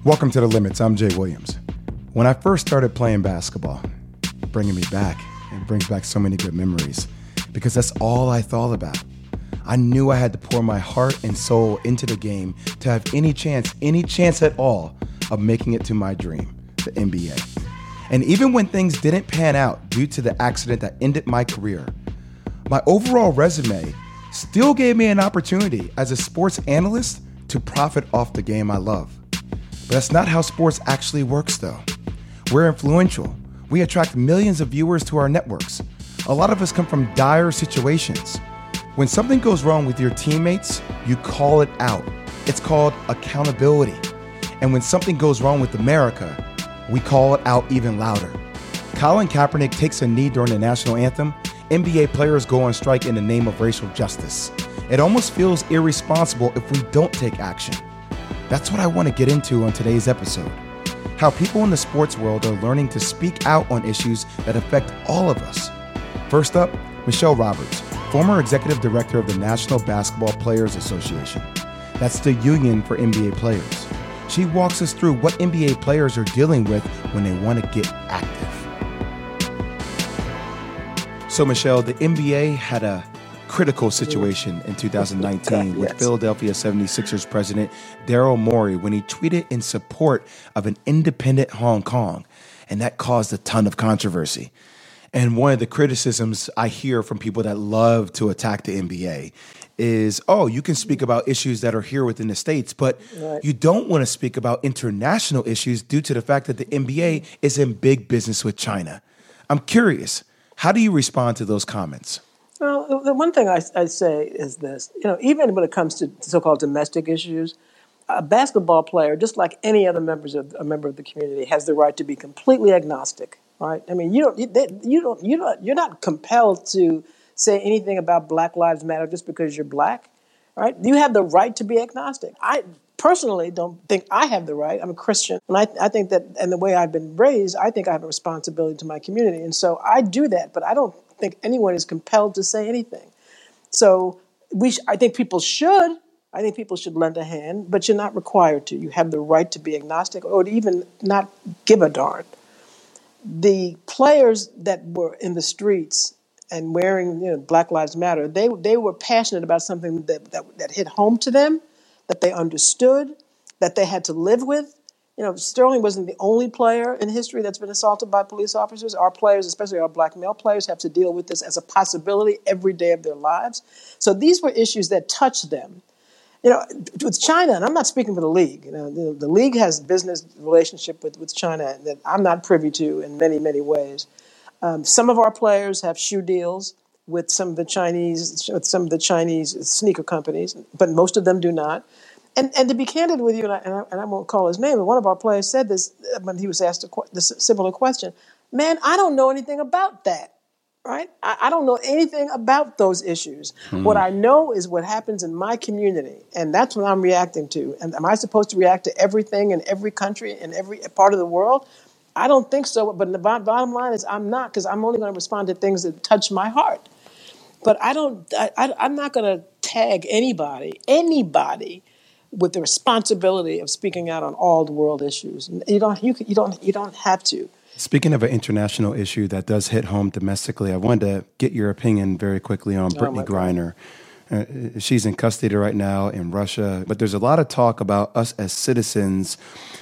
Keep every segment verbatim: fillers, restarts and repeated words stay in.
Welcome to The Limits. I'm Jay Williams. When I first started playing basketball, bringing me back, it brings back so many good memories because that's all I thought about. I knew I had to pour my heart and soul into the game to have any chance, any chance at all of making it to my dream, the N B A. And even when things didn't pan out due to the accident that ended my career, my overall resume still gave me an opportunity as a sports analyst to profit off the game I love. But that's not how sports actually works, though. We're influential. We attract millions of viewers to our networks. A lot of us come from dire situations. When something goes wrong with your teammates, you call it out. It's called accountability. And when something goes wrong with America, we call it out even louder. Colin Kaepernick takes a knee during the national anthem. N B A players go on strike in the name of racial justice. It almost feels irresponsible if we don't take action. That's what I want to get into on today's episode. How people in the sports world are learning to speak out on issues that affect all of us. First up, Michelle Roberts, former executive director of the National Basketball Players Association. That's the union for N B A players. She walks us through what N B A players are dealing with when they want to get active. So Michelle, the N B A had a critical situation in two thousand nineteen with yes. Philadelphia seventy-sixers president Daryl Morey when he tweeted in support of an independent Hong Kong, and that caused a ton of controversy. And one of the criticisms I hear from people that love to attack the N B A is, oh, you can speak about issues that are here within the States, but right. you don't want to speak about international issues due to the fact that the N B A is in big business with China. I'm curious, how do you respond to those comments? Well, the one thing I, I say is this, you know, even when it comes to so-called domestic issues, a basketball player, just like any other members of a member of the community, has the right to be completely agnostic, right? I mean, you don't, you, they, you don't, you don't, you're not compelled to say anything about Black Lives Matter just because you're black, right? You have the right to be agnostic. I personally don't think I have the right. I'm a Christian, and I, I think that, and the way I've been raised, I think I have a responsibility to my community, and so I do that. But I don't think anyone is compelled to say anything. So we, sh- I think people should. I think people should lend a hand, but you're not required to. You have the right to be agnostic or to even not give a darn. The players that were in the streets and wearing, you know, Black Lives Matter, they they were passionate about something that, that, that hit home to them, that they understood, that they had to live with. You know, Sterling wasn't the only player in history that's been assaulted by police officers. Our players, especially our black male players, have to deal with this as a possibility every day of their lives. So these were issues that touched them. You know, with China, and I'm not speaking for the league. You know, the, the league has a business relationship with, with China that I'm not privy to in many, many ways. Um, some of our players have shoe deals with some of the Chinese, with some of the Chinese sneaker companies, but most of them do not. And and to be candid with you, and I, and I, and I won't call his name, but one of our players said this when he was asked a, this similar question. Man, I don't know anything about that, right? I, I don't know anything about those issues. Hmm. What I know is what happens in my community, and that's what I'm reacting to. And am I supposed to react to everything in every country, in every part of the world? I don't think so, but the bottom line is I'm not, because I'm only going to respond to things that touch my heart. But I don't, I, I, I'm not going to tag anybody, anybody, with the responsibility of speaking out on all the world issues. You don't, you, you don't, you don't have to. Speaking of an international issue that does hit home domestically, I wanted to get your opinion very quickly on Brittany oh Griner. Uh, she's in custody right now in Russia, but there's a lot of talk about us as citizens,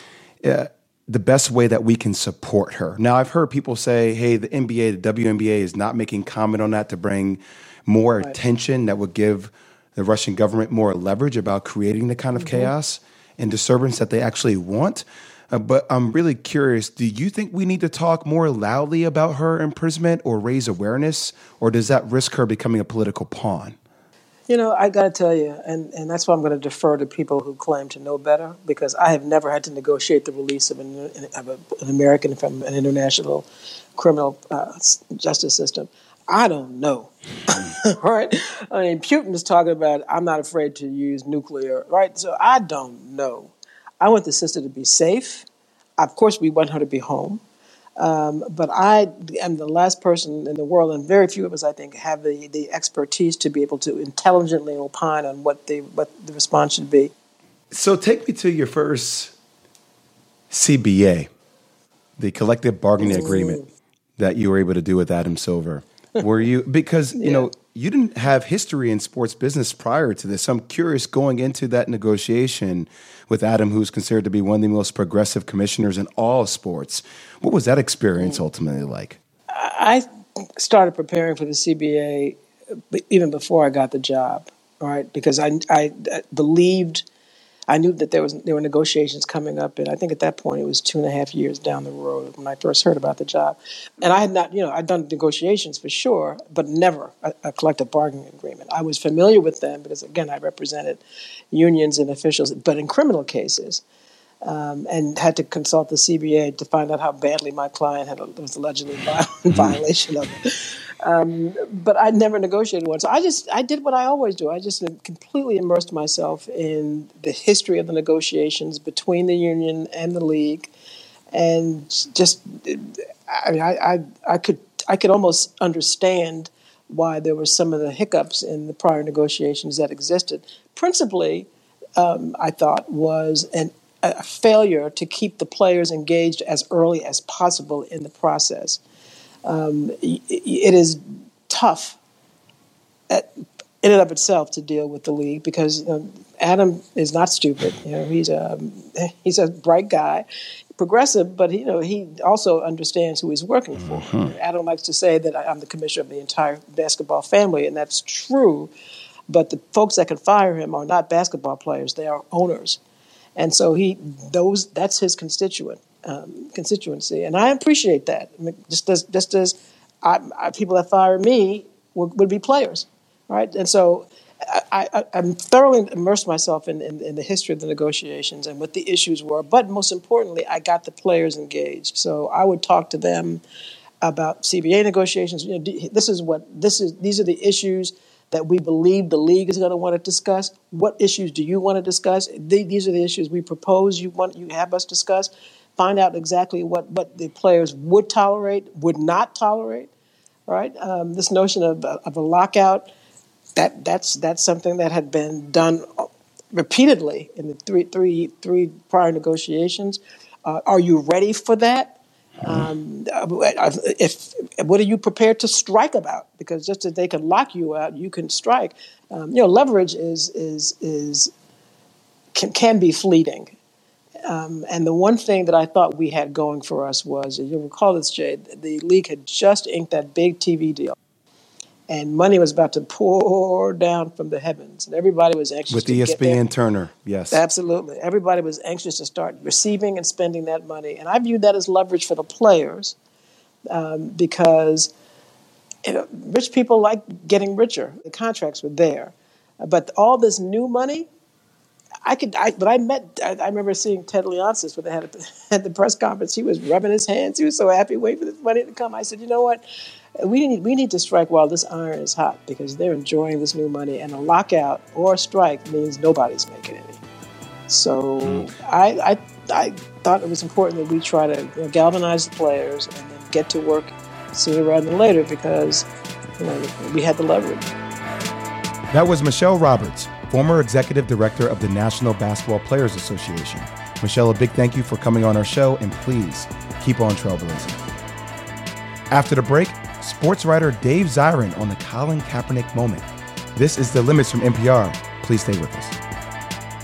uh, the best way that we can support her. Now, I've heard people say, hey, the N B A, the W N B A is not making comment on that to bring more right. attention that would give the Russian government more leverage about creating the kind of mm-hmm. chaos and disturbance that they actually want. Uh, but I'm really curious, do you think we need to talk more loudly about her imprisonment or raise awareness, or does that risk her becoming a political pawn? You know, I got to tell you, and, and that's why I'm going to defer to people who claim to know better, because I have never had to negotiate the release of an, of a, an American from an international criminal uh, justice system. I don't know, right? I mean, Putin is talking about, I'm not afraid to use nuclear, right? So I don't know. I want the sister to be safe. Of course, we want her to be home. Um, but I am the last person in the world, and very few of us, I think, have the, the expertise to be able to intelligently opine on what the what the response should be. So take me to your first C B A, the collective bargaining mm. agreement that you were able to do with Adam Silver. Were you, because, you yeah. know, you didn't have history in sports business prior to this. So I'm curious, going into that negotiation with Adam, who's considered to be one of the most progressive commissioners in all sports, what was that experience mm. ultimately like? I started preparing for the C B A even before I got the job, right? Because I, I believed, I knew that there was there were negotiations coming up, and I think at that point it was two and a half years down the road when I first heard about the job. And I had not, you know, I'd done negotiations for sure, but never a, a collective bargaining agreement. I was familiar with them because, again, I represented unions and officials, but in criminal cases, um, and had to consult the C B A to find out how badly my client had was allegedly in violation of it. Um, but I never negotiated one. So I just, I did what I always do. I just completely immersed myself in the history of the negotiations between the union and the league. And just, I mean, I, I, I could, I could almost understand why there were some of the hiccups in the prior negotiations that existed. Principally, um, I thought, was an, a failure to keep the players engaged as early as possible in the process. Um, it is tough at, in and of itself to deal with the league because you know, Adam is not stupid. You know, he's a he's a bright guy, progressive, but you know he also understands who he's working for. Mm-hmm. Adam likes to say that I'm the commissioner of the entire basketball family, and that's true. But the folks that can fire him are not basketball players; they are owners, and so he those that's his constituent. Um, constituency, and I appreciate that. I mean, just as just as I, I, people that fire me would, would be players, right? And so I, I, I'm thoroughly immersed myself in, in, in the history of the negotiations and what the issues were. But most importantly, I got the players engaged. So I would talk to them about C B A negotiations. You know, this is what this is. These are the issues that we believe the league is going to want to discuss. What issues do you want to discuss? These are the issues we propose you want you have us discuss. Find out exactly what, what the players would tolerate, would not tolerate, right? Um, this notion of, of a lockout, that that's that's something that had been done repeatedly in the three three three prior negotiations. Uh, are you ready for that? Um, if what are you prepared to strike about? Because just as they can lock you out, you can strike. Um, you know, leverage is is is can can be fleeting. Um, and the one thing that I thought we had going for us was, you'll recall this, Jay, the league had just inked that big T V deal. And money was about to pour down from the heavens. And everybody was anxious With to E S P N get and Turner, yes. Absolutely. Everybody was anxious to start receiving and spending that money. And I viewed that as leverage for the players um, because you know, rich people like getting richer. The contracts were there. But all this new money, I could, I, but I met, I, I remember seeing Ted Leonsis when they had a, at the press conference. He was rubbing his hands. He was so happy, waiting for this money to come. I said, you know what? We need, we need to strike while this iron is hot because they're enjoying this new money. And a lockout or a strike means nobody's making any. So mm. I, I, I thought it was important that we try to you know, galvanize the players and then get to work sooner rather than later because you know, we had the leverage. That was Michelle Roberts, former executive director of the National Basketball Players Association. Michelle, a big thank you for coming on our show, and please keep on trailblazing. After the break, sports writer Dave Zirin on the Colin Kaepernick moment. This is The Limits from N P R. Please stay with us.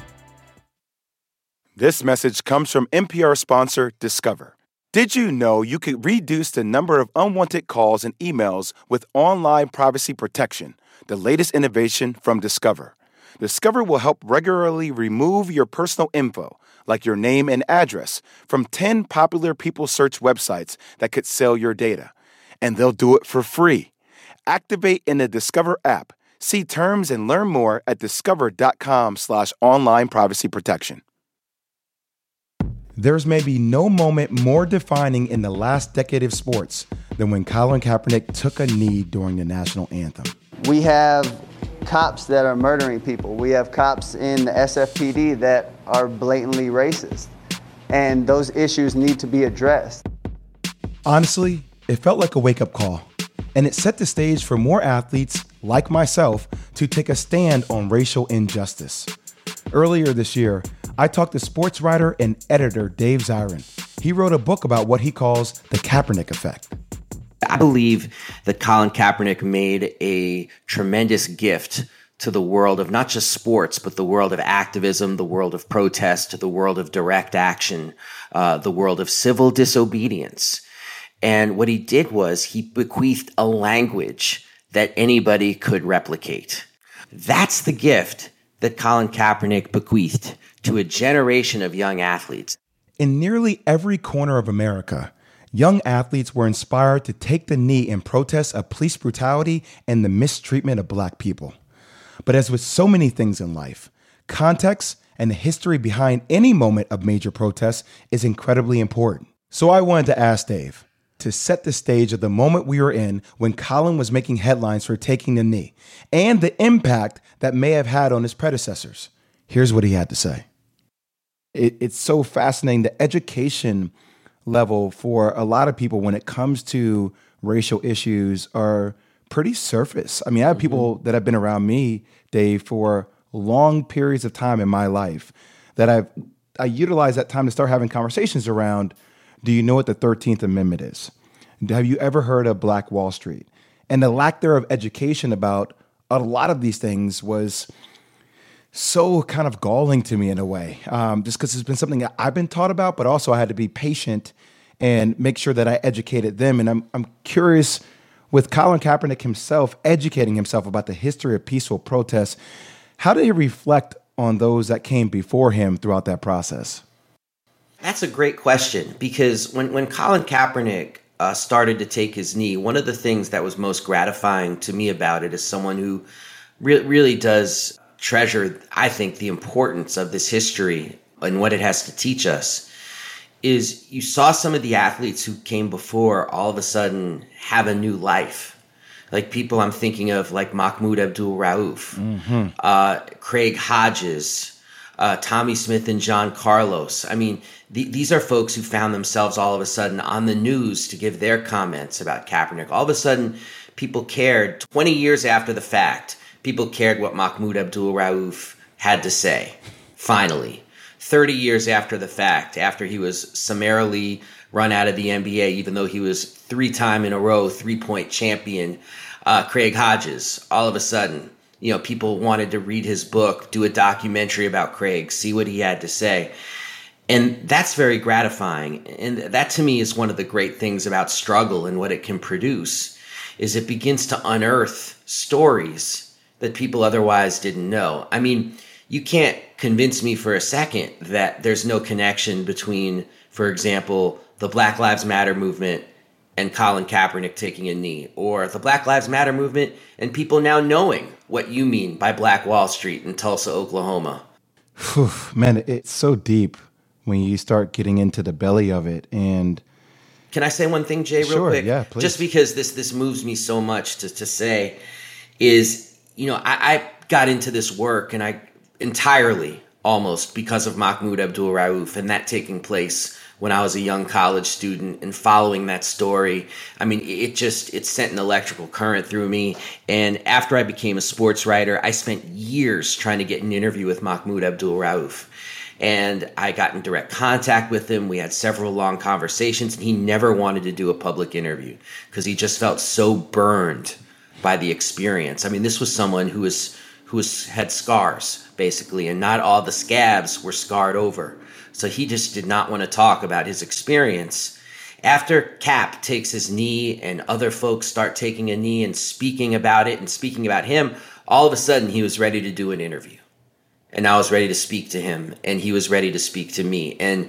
This message comes from N P R sponsor Discover. Did you know you could reduce the number of unwanted calls and emails with online privacy protection? The latest innovation from Discover. Discover will help regularly remove your personal info, like your name and address, from ten popular people search websites that could sell your data. And they'll do it for free. Activate in the Discover app. See terms and learn more at discover.com slash online privacy protection. There's maybe no moment more defining in the last decade of sports than when Colin Kaepernick took a knee during the national anthem. We have cops that are murdering people. We have cops in the S F P D that are blatantly racist. And those issues need to be addressed. Honestly, it felt like a wake-up call. And it set the stage for more athletes, like myself, to take a stand on racial injustice. Earlier this year, I talked to sports writer and editor Dave Zirin. He wrote a book about what he calls the Kaepernick effect. I believe that Colin Kaepernick made a tremendous gift to the world of not just sports, but the world of activism, the world of protest, the world of direct action, uh, the world of civil disobedience. And what he did was he bequeathed a language that anybody could replicate. That's the gift that Colin Kaepernick bequeathed to a generation of young athletes. In nearly every corner of America, young athletes were inspired to take the knee in protest of police brutality and the mistreatment of Black people. But as with so many things in life, context and the history behind any moment of major protest is incredibly important. So I wanted to ask Dave to set the stage of the moment we were in when Colin was making headlines for taking the knee and the impact that may have had on his predecessors. Here's what he had to say. It, it's so fascinating. The education level for a lot of people when it comes to racial issues are pretty surface. I mean, I have people that have been around me, Dave, for long periods of time in my life that I've I utilize that time to start having conversations around, do you know what the thirteenth Amendment is? Have you ever heard of Black Wall Street? And the lack thereof education about a lot of these things was so kind of galling to me in a way, um, just because it's been something that I've been taught about, but also I had to be patient and make sure that I educated them. And I'm I'm curious, with Colin Kaepernick himself educating himself about the history of peaceful protests, how did he reflect on those that came before him throughout that process? That's a great question, because when, when Colin Kaepernick uh, started to take his knee, one of the things that was most gratifying to me about it as someone who re- really does treasure, I think, the importance of this history and what it has to teach us, is you saw some of the athletes who came before all of a sudden have a new life. Like people I'm thinking of, like Mahmoud Abdul-Rauf, mm-hmm. uh, Craig Hodges, uh, Tommy Smith and John Carlos. I mean, th- these are folks who found themselves all of a sudden on the news to give their comments about Kaepernick. All of a sudden, people cared. twenty years after the fact, people cared what Mahmoud Abdul-Rauf had to say, finally. thirty years after the fact, after he was summarily run out of the N B A, even though he was three-time in a row three-point champion, uh, Craig Hodges, all of a sudden, you know, people wanted to read his book, do a documentary about Craig, see what he had to say. And that's very gratifying. And that, to me, is one of the great things about struggle and what it can produce, is it begins to unearth stories that people otherwise didn't know. I mean, you can't convince me for a second that there's no connection between, for example, the Black Lives Matter movement and Colin Kaepernick taking a knee, or the Black Lives Matter movement and people now knowing what you mean by Black Wall Street in Tulsa, Oklahoma. Whew, man, it's so deep when you start getting into the belly of it. And can I say one thing, Jay, real sure, quick? Yeah, please. Just because this this moves me so much to, to say is, you know, I, I got into this work and I entirely almost because of Mahmoud Abdul-Rauf and that taking place when I was a young college student, and following that story, I mean, it just, it sent an electrical current through me. And after I became a sports writer, I spent years trying to get an interview with Mahmoud Abdul-Rauf. And I got in direct contact with him. We had several long conversations, and he never wanted to do a public interview because he just felt so burned by the experience. I mean, this was someone who was who was, had scars, basically, and not all the scabs were scarred over. So he just did not want to talk about his experience. After Cap takes his knee and other folks start taking a knee and speaking about it and speaking about him, all of a sudden he was ready to do an interview. And I was ready to speak to him, and he was ready to speak to me. And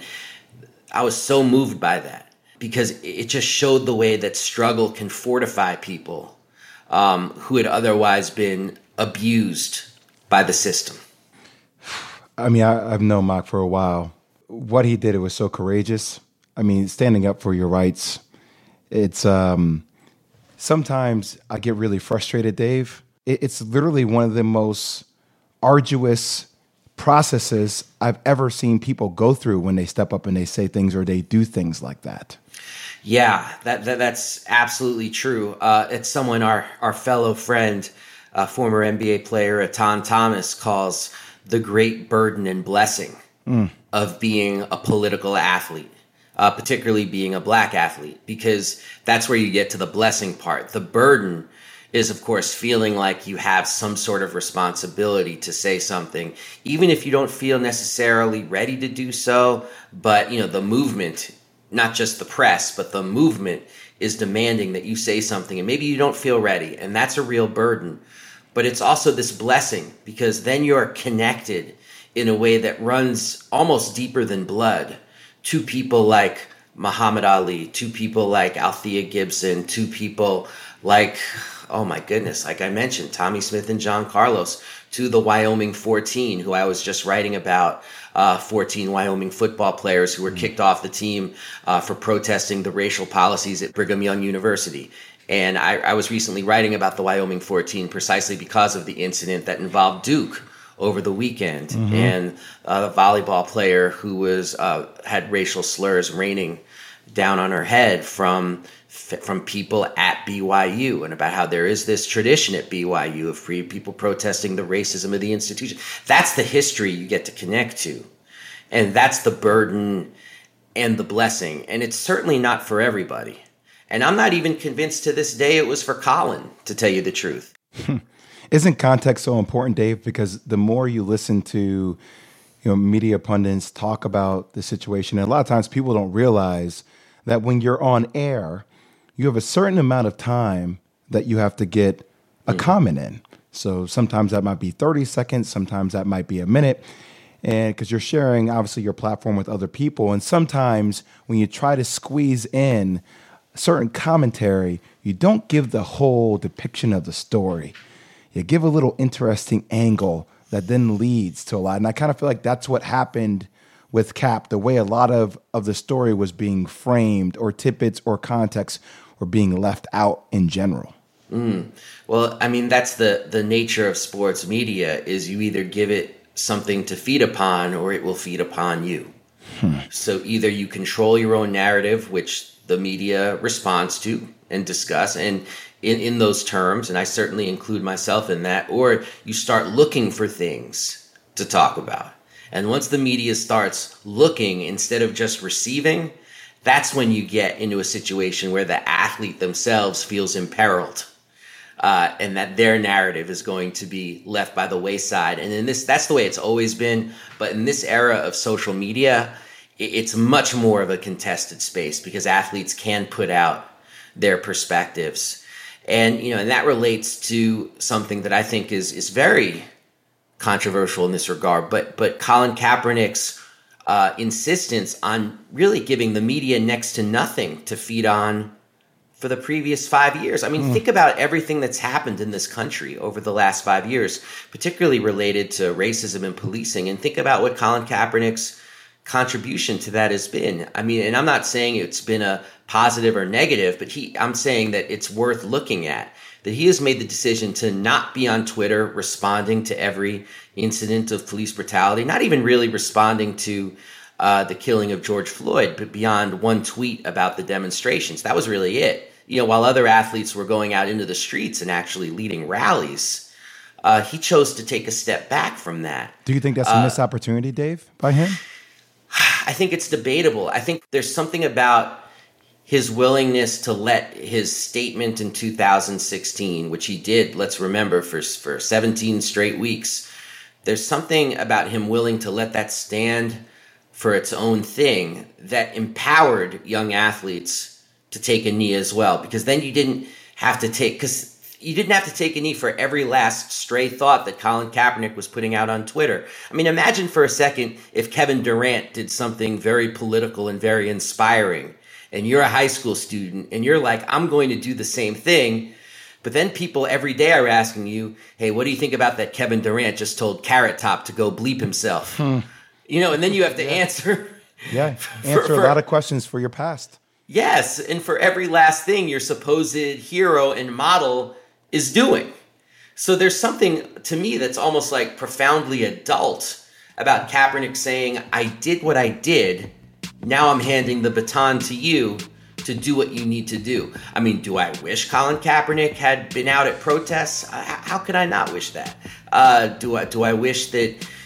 I was so moved by that because it just showed the way that struggle can fortify people um, who had otherwise been abused by the system. I mean, I, I've known Mach for a while. What he did, it was so courageous. I mean, standing up for your rights. It's um, sometimes I get really frustrated, Dave. It, it's literally one of the most arduous processes I've ever seen people go through when they step up and they say things or they do things like that. Yeah, that, that that's absolutely true. Uh, it's someone our, our fellow friend, uh, former N B A player Atan Thomas, calls the great burden and blessing mm. of being a political athlete, uh, particularly being a black athlete, because that's where you get to the blessing part. The burden is, of course, feeling like you have some sort of responsibility to say something, even if you don't feel necessarily ready to do so. But, you know, the movement, not just the press, but the movement is demanding that you say something, and maybe you don't feel ready, and that's a real burden. But it's also this blessing, because then you're connected in a way that runs almost deeper than blood to people like Muhammad Ali, to people like Althea Gibson, to people like, oh my goodness, like I mentioned, Tommy Smith and John Carlos, to the Wyoming fourteen, who I was just writing about, uh, fourteen Wyoming football players who were kicked off the team uh, for protesting the racial policies at Brigham Young University. And I, I was recently writing about the Wyoming fourteen precisely because of the incident that involved Duke over the weekend, mm-hmm. and uh, the volleyball player who was uh, had racial slurs raining down on her head from from people at B Y U, and about how there is this tradition at B Y U of free people protesting the racism of the institution. That's the history you get to connect to, and that's the burden and the blessing. And it's certainly not for everybody. And I'm not even convinced to this day it was for Colin, to tell you the truth. Isn't context so important, Dave? Because the more you listen to, you know, media pundits talk about the situation, and a lot of times people don't realize that when you're on air, you have a certain amount of time that you have to get a mm-hmm. comment in. So sometimes that might be thirty seconds, sometimes that might be a minute. And because you're sharing, obviously, your platform with other people. And sometimes when you try to squeeze in certain commentary, you don't give the whole depiction of the story. You give a little interesting angle that then leads to a lot. And I kind of feel like that's what happened with Cap, the way a lot of, of the story was being framed, or tidbits or context were being left out in general. Mm. Well, I mean, that's the, the nature of sports media, is you either give it something to feed upon or it will feed upon you. Hmm. So either you control your own narrative, which the media responds to and discuss, and in, in those terms, and I certainly include myself in that, or you start looking for things to talk about. And once the media starts looking instead of just receiving, that's when you get into a situation where the athlete themselves feels imperiled, uh, and that their narrative is going to be left by the wayside. And in this, that's the way it's always been. But in this era of social media, it's much more of a contested space, because athletes can put out their perspectives. And, you know, and that relates to something that I think is is very controversial in this regard, but but Colin Kaepernick's uh, insistence on really giving the media next to nothing to feed on for the previous five years. I mean, mm. think about everything that's happened in this country over the last five years, particularly related to racism and policing, and think about what Colin Kaepernick's contribution to that has been. I mean, and I'm not saying it's been a positive or negative, but he, I'm saying that it's worth looking at, that he has made the decision to not be on Twitter responding to every incident of police brutality, not even really responding to uh, the killing of George Floyd, but beyond one tweet about the demonstrations. That was really it. You know, while other athletes were going out into the streets and actually leading rallies, uh, he chose to take a step back from that. Do you think that's a uh, missed opportunity, Dave, by him? I think it's debatable. I think there's something about his willingness to let his statement in two thousand sixteen, which he did, let's remember, for, for seventeen straight weeks. There's something about him willing to let that stand for its own thing that empowered young athletes to take a knee as well. Because then you didn't have to take, because you didn't have to take a knee for every last stray thought that Colin Kaepernick was putting out on Twitter. I mean, imagine for a second if Kevin Durant did something very political and very inspiring, and you're a high school student, and you're like, I'm going to do the same thing. But then people every day are asking you, hey, what do you think about that Kevin Durant just told Carrot Top to go bleep himself? Hmm. You know, and then you have to yeah. answer. Yeah, answer for, for, a lot of questions for your past. Yes, and for every last thing your supposed hero and model is doing. So there's something to me that's almost like profoundly adult about Kaepernick saying, I did what I did, now I'm handing the baton to you to do what you need to do. I mean, do I wish Colin Kaepernick had been out at protests? How could I not wish that? Uh, do I do I wish that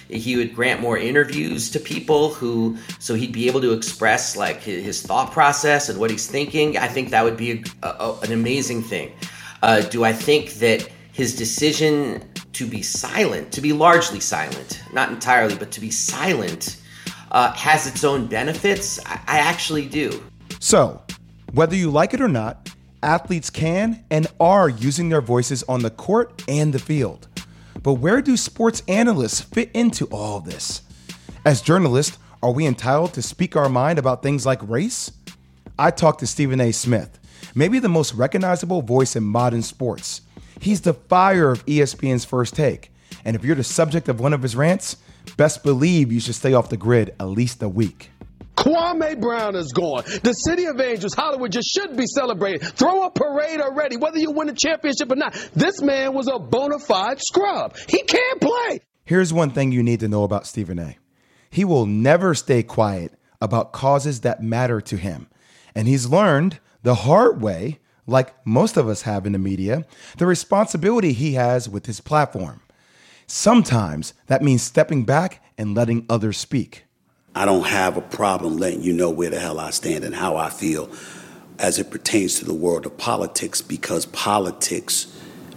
he would grant more interviews to people who, so he'd be able to express like his, his thought process and what he's thinking. I think that would be a, a, an amazing thing. Uh, do I think that his decision to be silent, to be largely silent, not entirely, but to be silent, uh, has its own benefits? I, I actually do. So, whether you like it or not, athletes can and are using their voices on the court and the field. But where do sports analysts fit into all this? As journalists, are we entitled to speak our mind about things like race? I talked to Stephen A. Smith, maybe the most recognizable voice in modern sports. He's the fire of E S P N's First Take. And if you're the subject of one of his rants, best believe you should stay off the grid at least a week. Kwame Brown is gone. The City of Angels, Hollywood, just should be celebrated. Throw a parade already, whether you win a championship or not. This man was a bona fide scrub. He can't play. Here's one thing you need to know about Stephen A. He will never stay quiet about causes that matter to him. And he's learned the hard way, like most of us have in the media, the responsibility he has with his platform. Sometimes that means stepping back and letting others speak. I don't have a problem letting you know where the hell I stand and how I feel as it pertains to the world of politics, because politics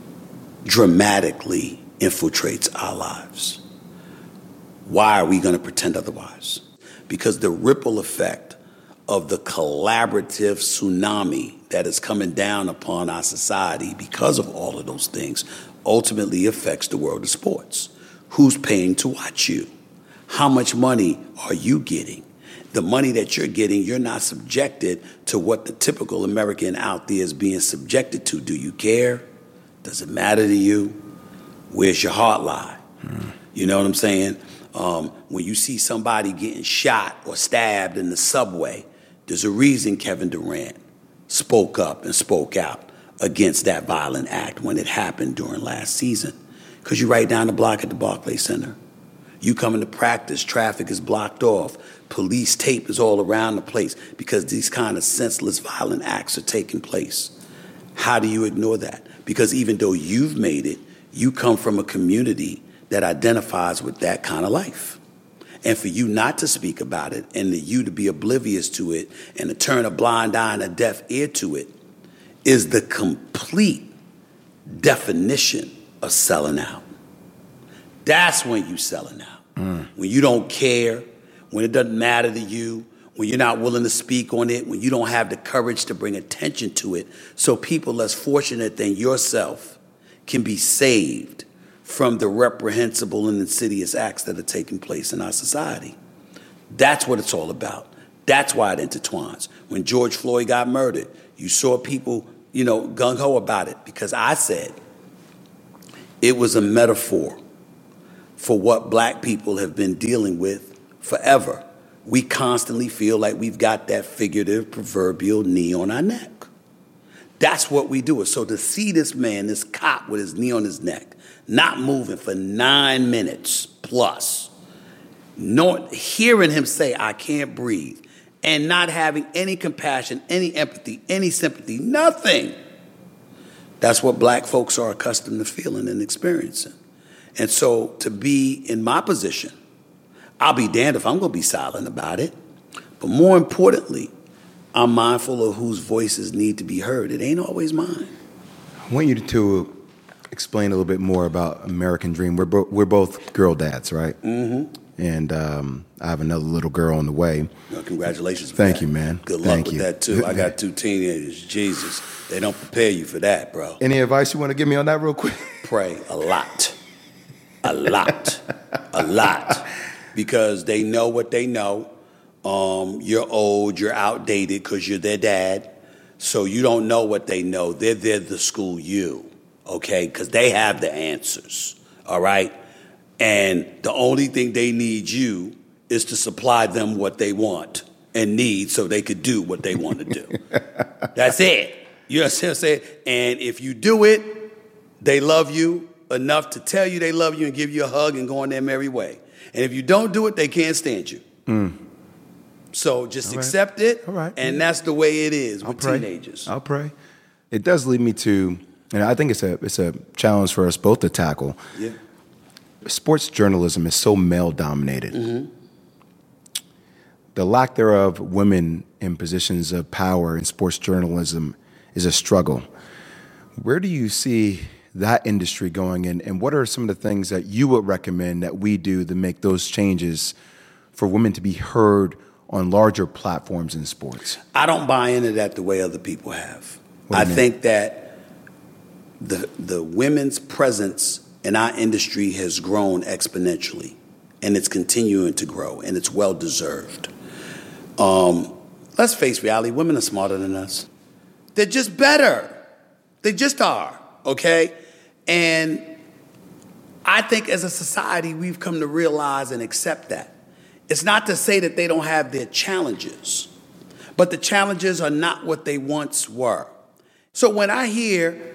dramatically infiltrates our lives. Why are we going to pretend otherwise? Because the ripple effect of the collaborative tsunami that is coming down upon our society because of all of those things ultimately affects the world of sports. Who's paying to watch you? How much money are you getting? The money that you're getting, you're not subjected to what the typical American out there is being subjected to. Do you care? Does it matter to you? Where's your heart lie? Hmm. You know what I'm saying? Um, when you see somebody getting shot or stabbed in the subway, there's a reason Kevin Durant spoke up and spoke out against that violent act when it happened during last season. Because you're right down the block at the Barclays Center. You come into practice, traffic is blocked off, police tape is all around the place because these kind of senseless violent acts are taking place. How do you ignore that? Because even though you've made it, you come from a community that identifies with that kind of life. And for you not to speak about it and for you to be oblivious to it and to turn a blind eye and a deaf ear to it is the complete definition of selling out. That's when you selling out. Mm. When you don't care, when it doesn't matter to you, when you're not willing to speak on it, when you don't have the courage to bring attention to it, so people less fortunate than yourself can be saved from the reprehensible and insidious acts that are taking place in our society. That's what it's all about. That's why it intertwines. When George Floyd got murdered, you saw people, you know, gung-ho about it because I said it was a metaphor for what black people have been dealing with forever. We constantly feel like we've got that figurative, proverbial knee on our neck. That's what we do. So to see this man, this cop with his knee on his neck, not moving for nine minutes plus, not hearing him say, I can't breathe, and not having any compassion, any empathy, any sympathy, nothing. That's what black folks are accustomed to feeling and experiencing. And so to be in my position, I'll be damned if I'm going to be silent about it. But more importantly, I'm mindful of whose voices need to be heard. It ain't always mine. I want you to explain a little bit more about American Dream. We're, bo- we're both girl dads, right? Mm-hmm. And um, I have another little girl on the way. Well, congratulations. Thank that. you, man. Good luck Thank with you. that, too. I got two teenagers. Jesus, they don't prepare you for that, bro. Any advice you want to give me on that real quick? Pray a lot. A lot. A lot. Because they know what they know. Um, you're old, you're outdated because you're their dad. So you don't know what they know. They're there to school you, okay? Because they have the answers, all right? And the only thing they need you is to supply them what they want and need so they could do what they want to do. That's it. You know what I'm saying? And if you do it, they love you enough to tell you they love you and give you a hug and go on their merry way. And if you don't do it, they can't stand you. Mm. So just All right. accept it, All right. and that's the way it is I'll with pray. teenagers. I'll pray. It does lead me to, and I think it's a it's a challenge for us both to tackle. Yeah. Sports journalism is so male-dominated. Mm-hmm. The lack thereof women in positions of power in sports journalism is a struggle. Where do you see that industry going, and, and what are some of the things that you would recommend that we do to make those changes for women to be heard on larger platforms in sports? I don't buy into that the way other people have. I mean? think that the the women's presence in our industry has grown exponentially, and it's continuing to grow, and it's well deserved. Um, let's face reality, women are smarter than us. They're just better. They just are, okay? And I think as a society, we've come to realize and accept that. It's not to say that they don't have their challenges, but the challenges are not what they once were. So when I hear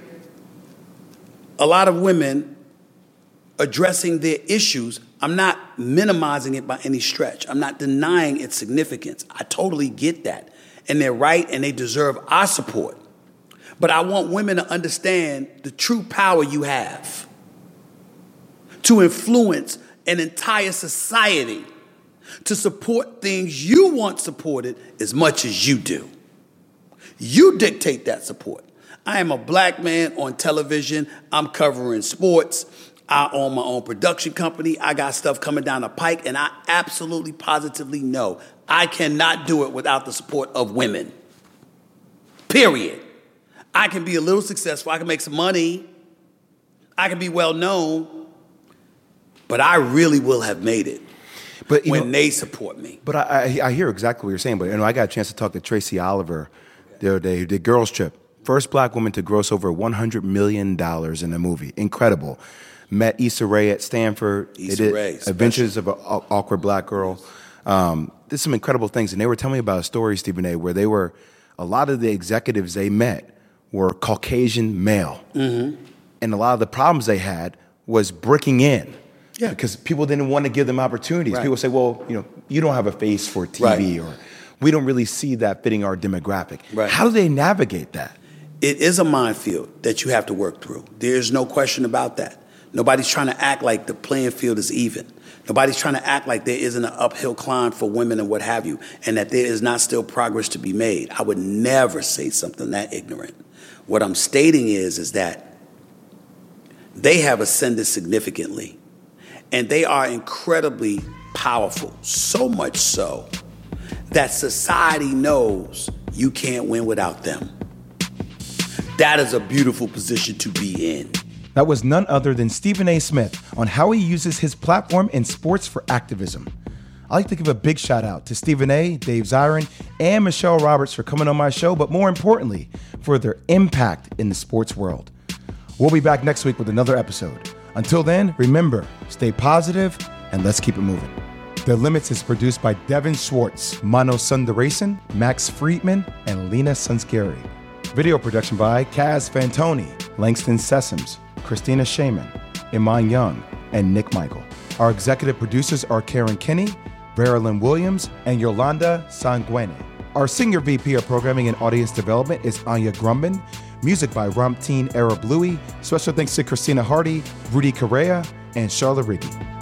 a lot of women addressing their issues, I'm not minimizing it by any stretch. I'm not denying its significance. I totally get that. And they're right, and they deserve our support. But I want women to understand the true power you have to influence an entire society, to support things you want supported as much as you do. You dictate that support. I am a black man on television. I'm covering sports. I own my own production company. I got stuff coming down the pike, and I absolutely positively know I cannot do it without the support of women. Period. I can be a little successful. I can make some money. I can be well known, but I really will have made it but, when know, they support me. But I, I, I hear exactly what you're saying. But you know, I got a chance to talk to Tracy Oliver the other day, who did Girls Trip. First black woman to gross over one hundred million dollars in a movie. Incredible. Met Issa Rae at Stanford. Issa Rae. Adventures of an Awkward Black Girl. Um, did some incredible things. And they were telling me about a story, Stephen A., where they were, a lot of the executives they met were Caucasian male. Mm-hmm. And a lot of the problems they had was breaking in. Yeah. Because people didn't want to give them opportunities. Right. People say, well, you know, you don't have a face for T V, right, or we don't really see that fitting our demographic. Right. How do they navigate that? It is a minefield that you have to work through. There's no question about that. Nobody's trying to act like the playing field is even. Nobody's trying to act like there isn't an uphill climb for women and what have you, and that there is not still progress to be made. I would never say something that ignorant. What I'm stating is, is that they have ascended significantly, and they are incredibly powerful, so much so that society knows you can't win without them. That is a beautiful position to be in. That was none other than Stephen A. Smith on how he uses his platform in sports for activism. I'd like to give a big shout out to Stephen A., Dave Zirin, and Michelle Roberts for coming on my show, but more importantly, for their impact in the sports world. We'll be back next week with another episode. Until then, remember, stay positive and let's keep it moving. The Limits is produced by Devin Schwartz, Mano Sundaresan, Max Friedman, and Lena Sunskeri. Video production by Kaz Fantoni, Langston Sessoms, Christina Shaman, Iman Young, and Nick Michael. Our executive producers are Karen Kinney, Verilyn Williams, and Yolanda Sanguene. Our senior V P of Programming and Audience Development is Anya Grumman. Music by Ramteen Arab Louie. Special thanks to Christina Hardy, Rudy Correa, and Charlotte Riggi.